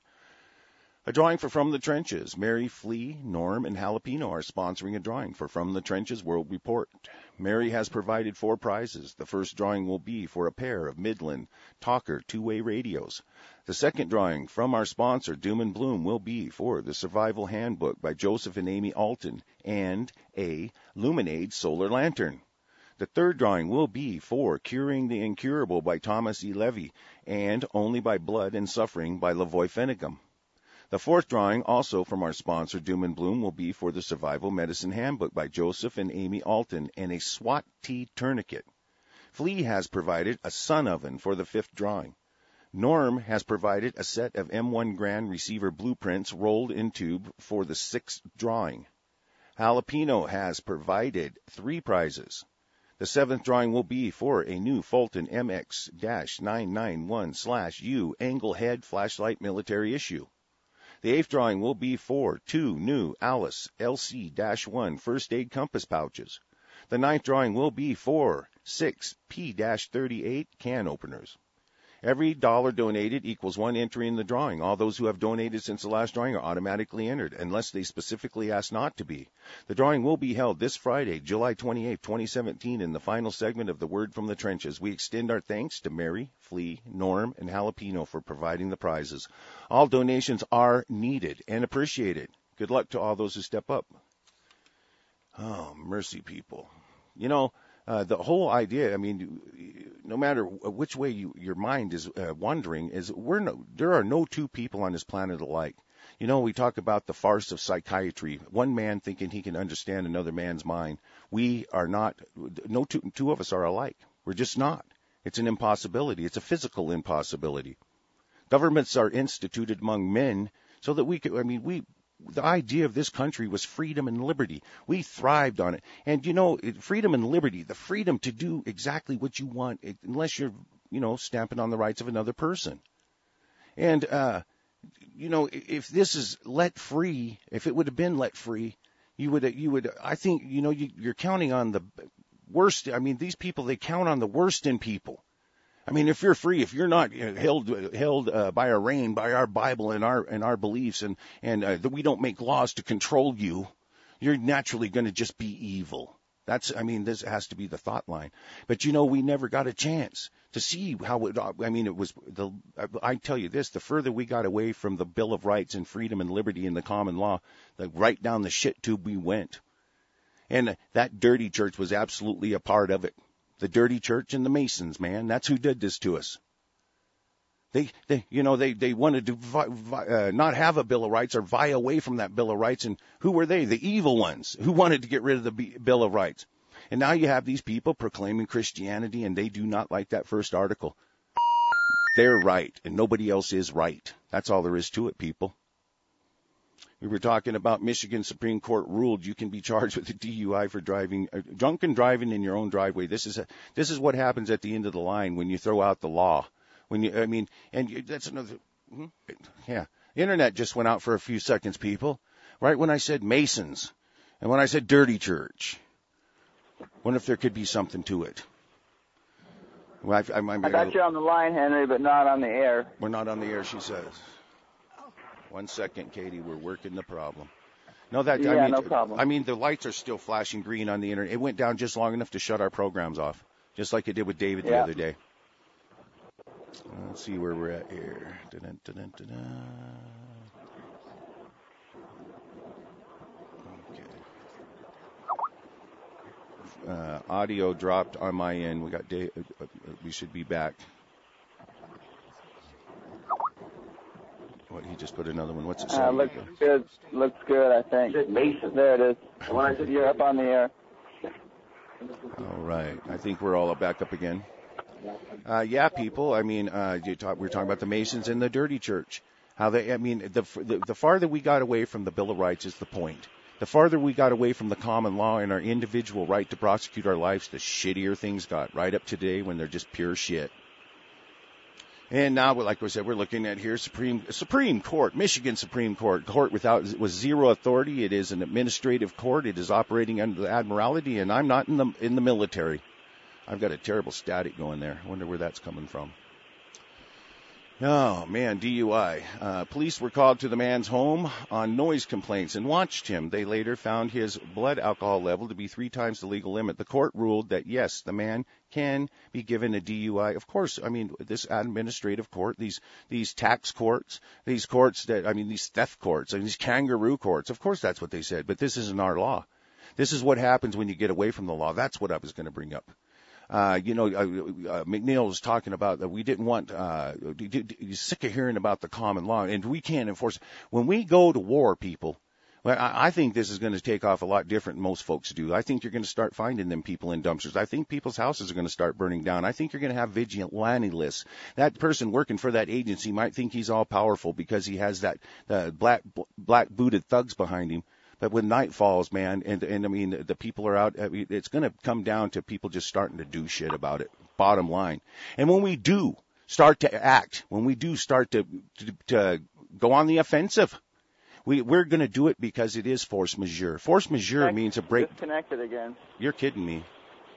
A drawing for From the Trenches. Mary, Flea, Norm, and Jalapeno are sponsoring a drawing for From the Trenches World Report. Mary has provided four prizes. The first drawing will be for a pair of Midland Talker two-way radios. The second drawing from our sponsor, Doom and Bloom, will be for the Survival Handbook by Joseph and Amy Alton and a Luminade solar lantern. The third drawing will be for Curing the Incurable by Thomas E. Levy and Only by Blood and Suffering by Lavoy Finnegum. The fourth drawing, also from our sponsor, Doom and Bloom, will be for the Survival Medicine Handbook by Joseph and Amy Alton and a SWAT T tourniquet. Flea has provided a sun oven for the fifth drawing. Norm has provided a set of M one Grand receiver blueprints rolled in tube for the sixth drawing. Jalapeno has provided three prizes. The seventh drawing will be for a new Fulton M X nine ninety-one U angle head flashlight military issue. The eighth drawing will be for two new Alice L C one first aid compass pouches. The ninth drawing will be for six P thirty-eight can openers. Every dollar donated equals one entry in the drawing. All those who have donated since the last drawing are automatically entered, unless they specifically ask not to be. The drawing will be held this Friday, July twenty-eighth, twenty seventeen, in the final segment of The Word from the Trenches. We extend our thanks to Mary, Flea, Norm, and Jalapeno for providing the prizes. All donations are needed and appreciated. Good luck to all those who step up. Oh, mercy, people. You know, Uh, the whole idea, I mean, no matter which way you, your mind is uh, wandering, is we're no, there are no two people on this planet alike. You know, we talk about the farce of psychiatry, one man thinking he can understand another man's mind. We are not, no two, two of us are alike. We're just not. It's an impossibility. It's a physical impossibility. Governments are instituted among men so that we could, I mean, we, the idea of this country was freedom and liberty. We thrived on it. And, you know, freedom and liberty, the freedom to do exactly what you want, unless you're, you know, stamping on the rights of another person. And, uh, you know, if this is let free, if it would have been let free, you would, you would, I think, you know, you, you're counting on the worst. I mean, these people, they count on the worst in people. I mean, if you're free, if you're not held held uh, by our reign, by our Bible and our and our beliefs, and and uh, that we don't make laws to control you, you're naturally going to just be evil. That's, I mean, this has to be the thought line. But you know, we never got a chance to see how it. I mean, it was the. I tell you this: the further we got away from the Bill of Rights and freedom and liberty and the common law, the right down the shit tube we went. And that dirty church was absolutely a part of it. The dirty church and the Masons, man. That's who did this to us. They, they you know, they, they wanted to vi, vi, uh, not have a Bill of Rights or vie away from that Bill of Rights. And who were they? The evil ones who wanted to get rid of the B- Bill of Rights. And now you have these people proclaiming Christianity, and they do not like that first article. They're right, and nobody else is right. That's all there is to it, people. We were talking about Michigan Supreme Court ruled you can be charged with a D U I for driving, uh, drunken driving in your own driveway. This is a, this is what happens at the end of the line when you throw out the law. When you, I mean, and you, that's another, yeah. The internet just went out for a few seconds, people. Right when I said Masons, and when I said dirty church. Wonder if there could be something to it. Well, I, I, I, I got you on the line, Henry, but not on the air. We're not on the air, she says. One second, Katie. We're working the problem. No, that yeah, I mean, no problem. I mean, the lights are still flashing green on the internet. It went down just long enough to shut our programs off, just like it did with David yeah. the other day. Let's see where we're at here. Dun-dun, dun-dun, dun-dun. Okay. Uh, audio dropped on my end. We got. Dave, uh, we should be back. What, he just put another one. What's it say? Uh, looks good. Looks good, I think. Mason. There it is. When I said you're up on the air. All right. I think we're all back up again. Uh, yeah, people. I mean, uh, you talk, we were talking about the Masons and the dirty church. How they, I mean, the, the the farther we got away from the Bill of Rights is the point. The farther we got away from the common law and our individual right to prosecute our lives, the shittier things got. Right up to today when they're just pure shit. And now, like I said, we're looking at here Supreme Supreme Court, Michigan Supreme Court, court without with zero authority. It is an administrative court. It is operating under the Admiralty, and I'm not in the in the military. I've got a terrible static going there. I wonder where that's coming from. Oh, man, D U I. Uh, police were called to the man's home on noise complaints and watched him. They later found his blood alcohol level to be three times the legal limit. The court ruled that, yes, the man can be given a D U I. Of course, I mean, this administrative court, these these tax courts, these courts that, I mean, these theft courts, I mean, these kangaroo courts, of course that's what they said. But this isn't our law. This is what happens when you get away from the law. That's what I was going to bring up. Uh, you know, uh, uh, McNeil was talking about that we didn't want, uh, he's sick of hearing about the common law, and we can't enforce. When we go to war, people, well, I, I think this is going to take off a lot different than most folks do. I think you're going to start finding them people in dumpsters. I think people's houses are going to start burning down. I think you're going to have vigilante lists. That person working for that agency might think he's all powerful because he has that uh, black black booted thugs behind him. But when night falls, man, and, and I mean, the people are out, I mean, it's going to come down to people just starting to do shit about it, bottom line. And when we do start to act, when we do start to to, to go on the offensive, we, we're going to do it because it is force majeure. Force majeure Connect, means a break. Disconnected again. You're kidding me.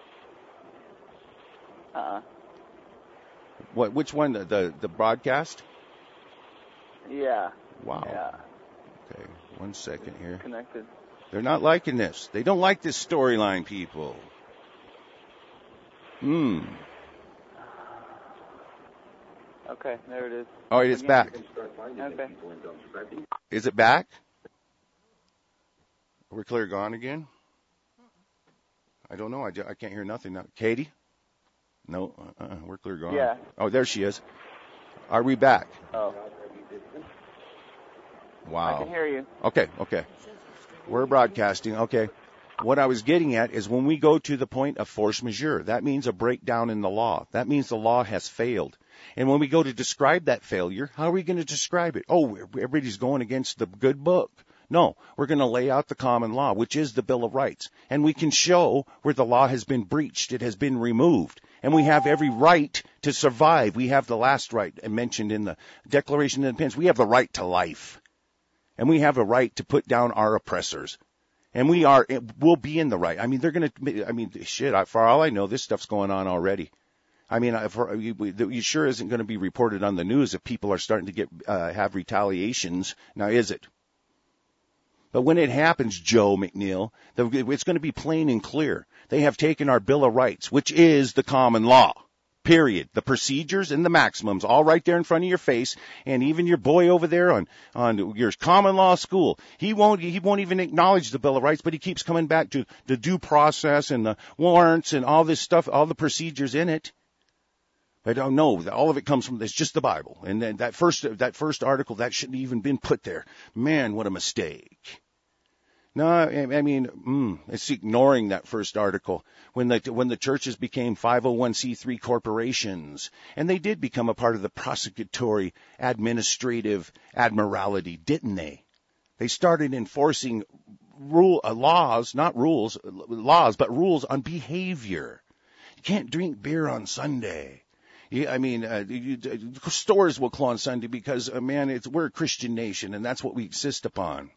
Uh-uh. What? Which one? The, the, the broadcast? Yeah. Wow. Yeah. Okay. One second here. Connected. They're not liking this. They don't like this storyline, people. Hmm. Okay, there it is. All right, it's back. Okay. Is it back? We're clear gone again? I don't know. I, I can't hear nothing now. Katie? No, uh-uh, we're clear gone. Yeah. Oh, there she is. Are we back? Oh. Wow. I can hear you. Okay, okay. We're broadcasting. Okay. What I was getting at is when we go to the point of force majeure, that means a breakdown in the law. That means the law has failed. And when we go to describe that failure, how are we going to describe it? Oh, everybody's going against the good book. No, we're going to lay out the common law, which is the Bill of Rights. And we can show where the law has been breached. It has been removed. And we have every right to survive. We have the last right mentioned in the Declaration of Independence. We have the right to life. And we have a right to put down our oppressors. And we are, we'll be in the right. I mean, they're going to, I mean, shit, for all I know, this stuff's going on already. I mean, for, you sure isn't going to be reported on the news if people are starting to get, uh, have retaliations. Now, is it? But when it happens, Joe McNeil, it's going to be plain and clear. They have taken our Bill of Rights, which is the common law. Period. The procedures and the maximums, all right there in front of your face, and even your boy over there on on your common law school, he won't he won't even acknowledge the Bill of Rights, but he keeps coming back to the due process and the warrants and all this stuff, all the procedures in it. I don't know. All of it comes from, it's just the Bible, and then that first that first article that shouldn't even been put there. Man, what a mistake. No, I mean, mm, it's ignoring that first article when the when the churches became five oh one c three corporations, and they did become a part of the prosecutory administrative admiralty, didn't they? They started enforcing rule uh, laws, not rules, laws, but rules on behavior. You can't drink beer on Sunday. Yeah, I mean, uh, you, uh, stores will close on Sunday because, uh, man, it's we're a Christian nation, and that's what we insist upon.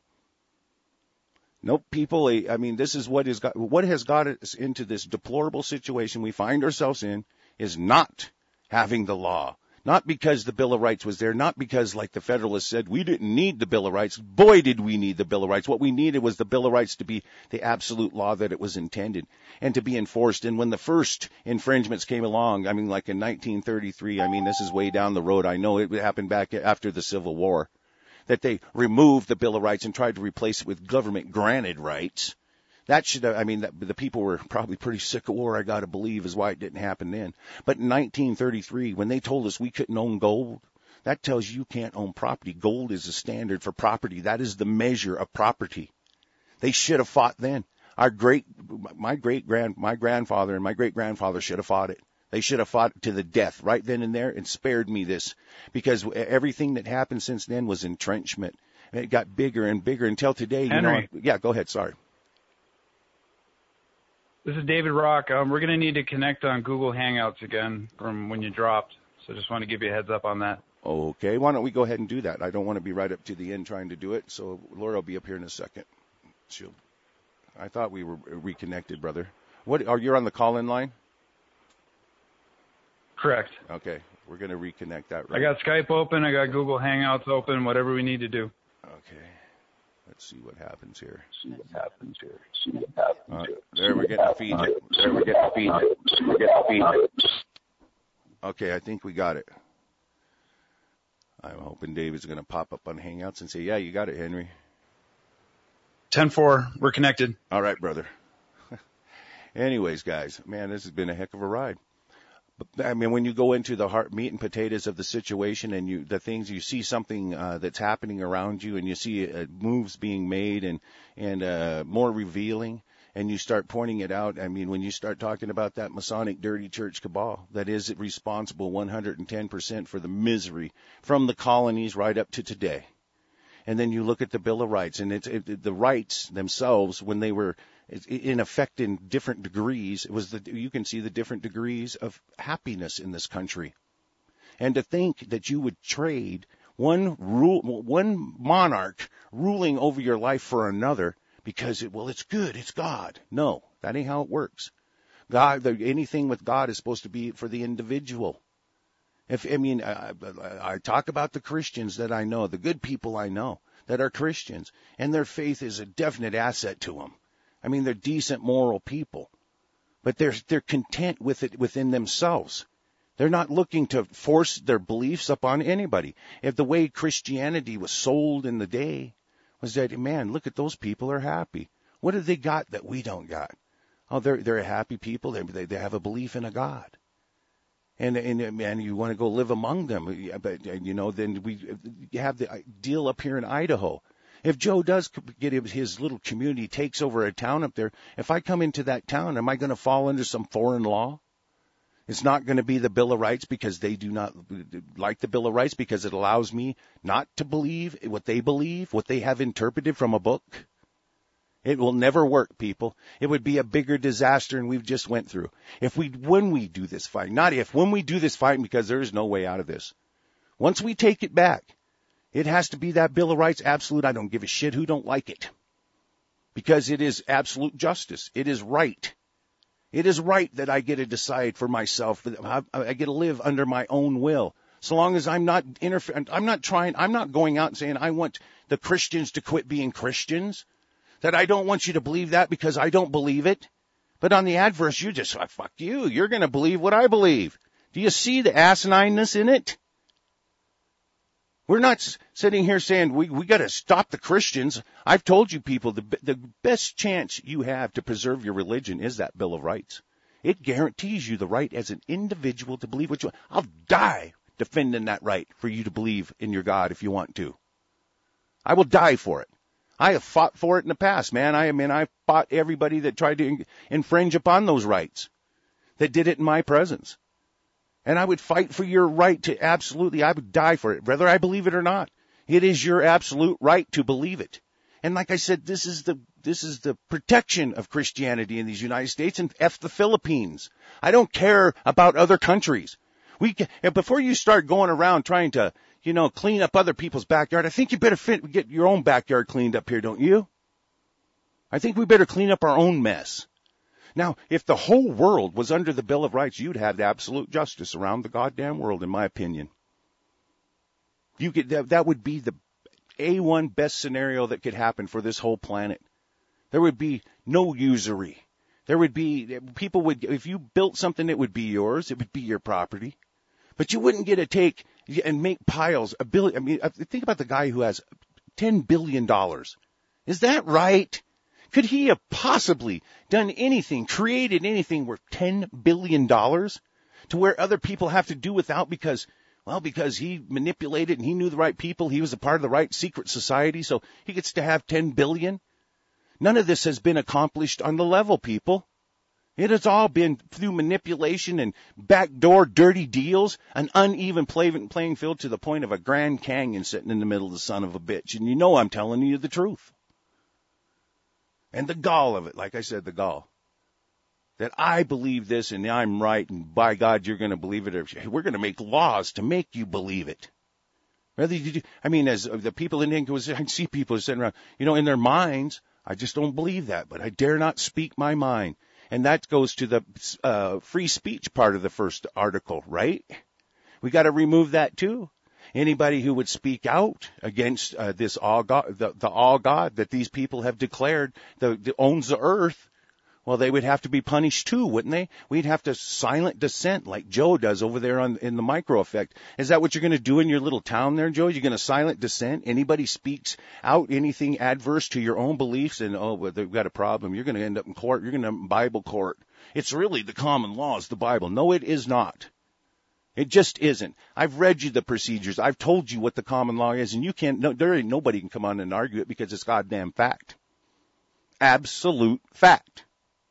Nope, people, I mean, this is what is got, what has got us into this deplorable situation we find ourselves in is not having the law. Not because the Bill of Rights was there, not because, like the Federalists said, we didn't need the Bill of Rights. Boy, did we need the Bill of Rights. What we needed was the Bill of Rights to be the absolute law that it was intended and to be enforced. And when the first infringements came along, I mean, like in nineteen thirty-three, I mean, this is way down the road. I know it happened back after the Civil War, that they removed the Bill of Rights and tried to replace it with government-granted rights. That should, I mean, that, the people were probably pretty sick of war, I got to believe, is why it didn't happen then. But in nineteen thirty-three, when they told us we couldn't own gold, that tells you you can't own property. Gold is the standard for property. That is the measure of property. They should have fought then. Our great, my great grand, my grandfather and my great grandfather should have fought it. They should have fought to the death right then and there and spared me this, because everything that happened since then was entrenchment. And it got bigger and bigger until today. You Henry. know, yeah, go ahead. Sorry. This is David Rock. Um, we're going to need to connect on Google Hangouts again from when you dropped. So just want to give you a heads up on that. Okay. Why don't we go ahead and do that? I don't want to be right up to the end trying to do it. So Laura will be up here in a second. She'll. I thought we were reconnected, brother. What? Are you on the call-in line? Correct. Okay. We're going to reconnect that right. I got Skype open. I got Google Hangouts open, whatever we need to do. Okay. Let's see what happens here. See what happens here. See what happens Uh, here. there we're getting feedback. There we're getting feedback. We're getting feedback. Okay, I think we got it. I'm hoping David's going to pop up on Hangouts and say, yeah, you got it, Henry. ten four, we're connected. All right, brother. Anyways, guys, man, this has been a heck of a ride. But, I mean, when you go into the heart, meat and potatoes of the situation, and you, the things, you see something uh, that's happening around you, and you see uh, moves being made and and uh, more revealing, and you start pointing it out. I mean, when you start talking about that Masonic dirty church cabal that is responsible one hundred ten percent for the misery from the colonies right up to today. And then you look at the Bill of Rights, and it's it, the rights themselves, when they were in effect in different degrees, it was the, you can see the different degrees of happiness in this country. And to think that you would trade one rule, one monarch ruling over your life for another because, it, well, it's good, it's God. No, that ain't how it works. God, anything with God is supposed to be for the individual. If I mean, I, I talk about the Christians that I know, the good people I know that are Christians, and their faith is a definite asset to them. I mean, they're decent, moral people, but they're they're content with it within themselves. They're not looking to force their beliefs upon anybody. If the way Christianity was sold in the day was that, man, look at those people are happy. What have they got that we don't got? Oh, they're they're a happy people. They they, they have a belief in a God. And, and and you want to go live among them, but you know, then we have the deal up here in Idaho. If Joe does get his little community, takes over a town up there, if I come into that town, am I going to fall under some foreign law? It's not going to be the Bill of Rights because they do not like the Bill of Rights because it allows me not to believe what they believe, what they have interpreted from a book. It will never work, people. It would be a bigger disaster than we've just went through. If we, when we do this fight, not if, when we do this fight, because there is no way out of this. Once we take it back, it has to be that Bill of Rights absolute. I don't give a shit who don't like it. Because it is absolute justice. It is right. It is right that I get to decide for myself. I get to live under my own will. So long as I'm not interfering, I'm not trying, I'm not going out and saying I want the Christians to quit being Christians. That I don't want you to believe that because I don't believe it. But on the adverse, you just, oh, fuck you. You're going to believe what I believe. Do you see the asinineness in it? We're not sitting here saying we we got to stop the Christians. I've told you people the the best chance you have to preserve your religion is that Bill of Rights. It guarantees you the right as an individual to believe what you want. I'll die defending that right for you to believe in your God if you want to. I will die for it. I have fought for it in the past, man. I mean, I fought everybody that tried to infringe upon those rights, that did it in my presence. And I would fight for your right to absolutely, I would die for it, whether I believe it or not. It is your absolute right to believe it. And like I said, this is the this is the protection of Christianity in these United States, and F the Philippines. I don't care about other countries. We can, before you start going around trying to, you know, clean up other people's backyard, I think you better fit, get your own backyard cleaned up here, don't you? I think we better clean up our own mess. Now, if the whole world was under the Bill of Rights, you'd have absolute justice around the goddamn world, in my opinion. You could, that, that would be the A one best scenario that could happen for this whole planet. There would be no usury. There would be, people would, if you built something, it would be yours. It would be your property. But you wouldn't get to take and make piles, a billion. I mean, think about the guy who has ten billion dollars. Is that right? Could he have possibly done anything, created anything worth ten billion dollars to where other people have to do without because, well, because he manipulated and he knew the right people. He was a part of the right secret society, so he gets to have ten billion dollars. None of this has been accomplished on the level, people. It has all been through manipulation and backdoor dirty deals, an uneven play, playing field to the point of a Grand Canyon sitting in the middle of the son of a bitch. And you know I'm telling you the truth. And the gall of it, like I said, the gall. That I believe this and I'm right, and by God, you're going to believe it. Or we're going to make laws to make you believe it. Whether you do, I mean, as the people in India, I see people sitting around, you know, in their minds, I just don't believe that, but I dare not speak my mind. And that goes to the uh, free speech part of the first article, right? We got to remove that too. Anybody who would speak out against uh, this all God, the, the all God that these people have declared the, the owns the earth, well, they would have to be punished too, wouldn't they? We'd have to silent dissent like Joe does over there on in the Micro Effect. Is that what you're going to do in your little town there, Joe? You're going to silent dissent? Anybody speaks out anything adverse to your own beliefs and, oh, well, they've got a problem. You're going to end up in court. You're going to end up in Bible court. It's really the common law is the Bible. No, it is not. It just isn't. I've read you the procedures. I've told you what the common law is, and you can't, no, there ain't nobody can come on and argue it because it's goddamn fact. Absolute fact.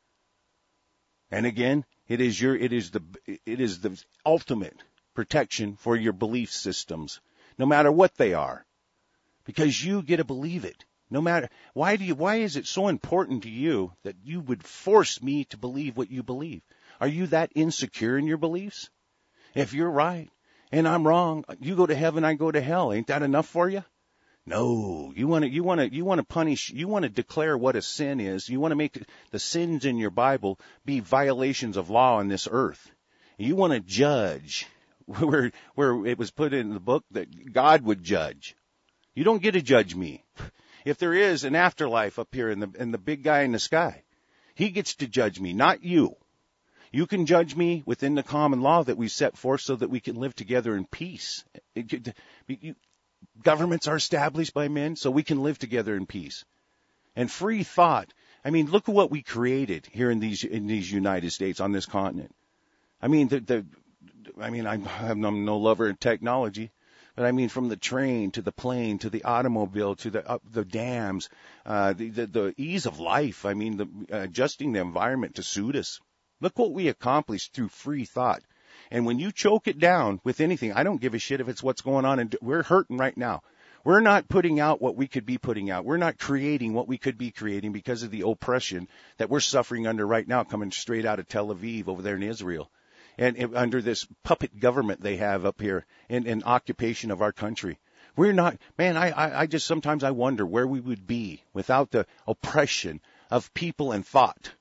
And again, it is your, it is the, it is the ultimate protection for your belief systems, no matter what they are, because you get to believe it. No matter, why do you, why is it so important to you that you would force me to believe what you believe? Are you that insecure in your beliefs? If you're right and I'm wrong, you go to heaven, I go to hell. Ain't that enough for you? No, you want to, you want to, you want to punish, you want to declare what a sin is. You want to make the sins in your Bible be violations of law on this earth. You want to judge where, where it was put in the book that God would judge. You don't get to judge me. If there is an afterlife up here in the, in the big guy in the sky, he gets to judge me, not you. You can judge me within the common law that we set forth so that we can live together in peace. It, you, Governments are established by men so we can live together in peace. And free thought. I mean, look at what we created here in these in these United States on this continent. I mean, the, the I mean, I'm, I'm no lover of technology, but I mean, from the train to the plane to the automobile to the uh, the dams, uh, the, the the ease of life. I mean, the, uh, adjusting the environment to suit us. Look what we accomplished through free thought. And when you choke it down with anything, I don't give a shit if it's what's going on. And we're hurting right now. We're not putting out what we could be putting out. We're not creating what we could be creating because of the oppression that we're suffering under right now, coming straight out of Tel Aviv over there in Israel. And, and under this puppet government they have up here in, in occupation of our country. We're not, man, I, I, I just sometimes I wonder where we would be without the oppression of people and thought.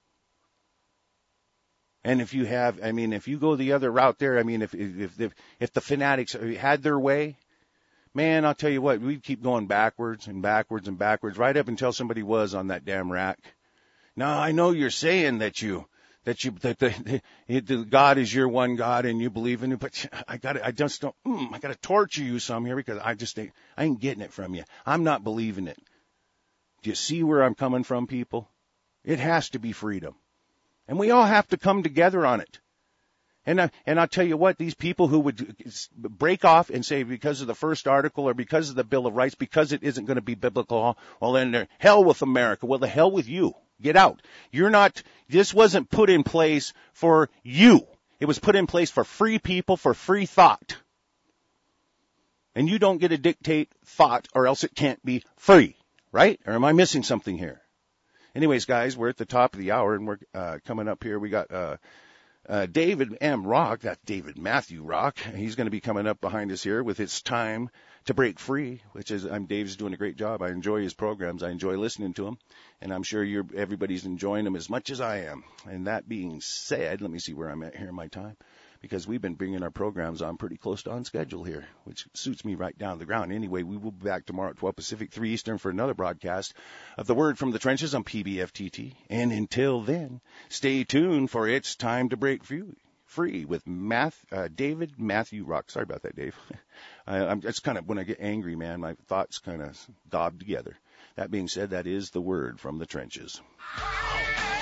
And if you have, I mean, if you go the other route there, I mean, if if if, if the fanatics had their way, man, I'll tell you what, we'd keep going backwards and backwards and backwards right up until somebody was on that damn rack. Now, I know you're saying that you, that you, that the, the, the God is your one God and you believe in it, but I got I just don't, mm, I got to torture you some here because I just ain't, I ain't getting it from you. I'm not believing it. Do you see where I'm coming from, people? It has to be freedom. And we all have to come together on it. And I, and I'll tell you what, these people who would break off and say because of the first article or because of the Bill of Rights, because it isn't going to be biblical, well, then they're hell with America. Well, the hell with you. Get out. You're not, this wasn't put in place for you. It was put in place for free people, for free thought. And you don't get to dictate thought or else it can't be free, right? Or am I missing something here? Anyways, guys, we're at the top of the hour, and we're uh, coming up here. We got uh, uh, David M. Rock. That's David Matthew Rock. He's going to be coming up behind us here with It's Time to Break Free, which is I'm Dave's doing a great job. I enjoy his programs. I enjoy listening to him, and I'm sure you're everybody's enjoying them as much as I am. And that being said, let me see where I'm at here in my time, because we've been bringing our programs on pretty close to on schedule here, which suits me right down to the ground. Anyway, we will be back tomorrow at twelve Pacific, three Eastern for another broadcast of The Word from the Trenches on P B F T T. And until then, stay tuned for It's Time to Break Free, free with Math, uh, David Matthew Rock. Sorry about that, Dave. I, I'm just kind of, when I get angry, man, my thoughts kind of gob together. That being said, that is The Word from the Trenches.